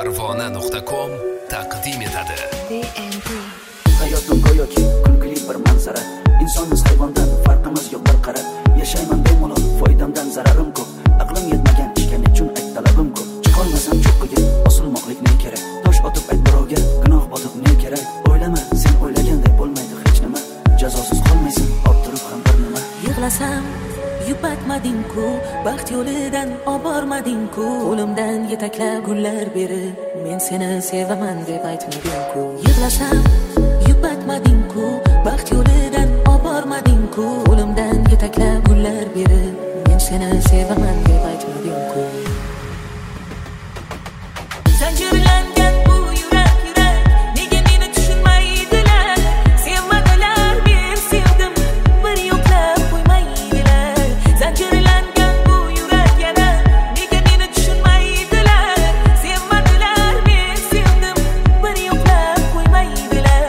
Parvona.com taqdim etadi. Hayotim go'yoki kulgili bir manzara. Insonmiz hayvondan farqimiz yo'q bir qarab. Yashayman bemalol, foydamdan zararim ko'p. Aqlim yetmagan ishkan uchun ayttalabim ko'p. Chiqolmasam cho'qqiga osilmoqlik ne kerak? Tosh otib ayt birovga, gunoh botib ne kerak? O'ylama, sen o'ylagandek bo'lmaydi hech nima. Jazosiz qolmaysan, orttirib ham bir nima. Yig'lasam yupatmading-ku, baxt yo'lidan obormading-ku, qo'limdan yetaklab gullar berib, men seni sevaman deb aytmading-ku. Yig'lasam yupatmading-ku, baxt yo'lidan obormading-ku, qo'limdan yetaklab gullar berib, men seni sevaman deb aytmading-ku. Zanjirlangan bu yurak nega meni tushunmaydilar? Sevmadilar, men sevdim, bir yo'qlab qo'ymaydilar. Zanjirlangan bu yurak nega meni tushunmaydilar? Sevmadilar, men sevdim, bir yo'qlab qo'ymaydilar.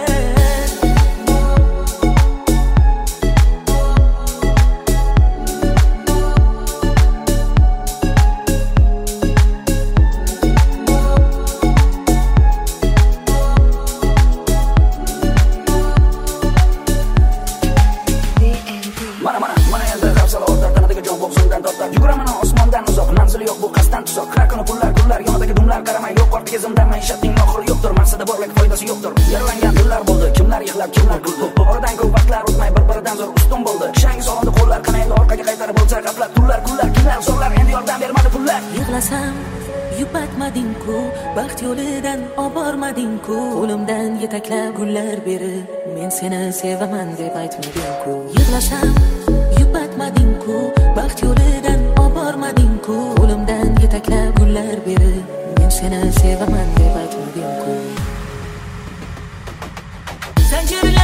Mana endi hafsala ortar tanadiga jon bo'g'zimdan tortar. Yuguraman osmondan uzoq, manzili yo'q bu qasddan tuzoq. Har kuni pullar yonidagi dumlar qaramay yo'q ortiga zimdan maishatning oxiri yo'qdir. Maqsadi borlik foydasi yo'qdir. Yaralangan dillar bo'ldi, kimlar yig'lab, kimlar kuldi. Oradan ko'p vaqtlar o'tmay bir-biridan zo'r ustun bo'ldi. Kishangi solindi qo'llar qanaydi orqaga qaytarib bo'lsa qaflat tullar, kimlar zo'rlar endi yordam bermadi pullar. Yig'lasam yupatmading-ku, baxt yo'lidan obormading-ku, qo'limdan yetaklab gullar berib, men seni sevaman deb aytmading-ku. Yig'lasam yupatmading-ku, baxt yo'lidan obormading-ku, qo'limdan yetaklab gullar berib, men seni sevaman deb aytmading-ku. Zanjirlar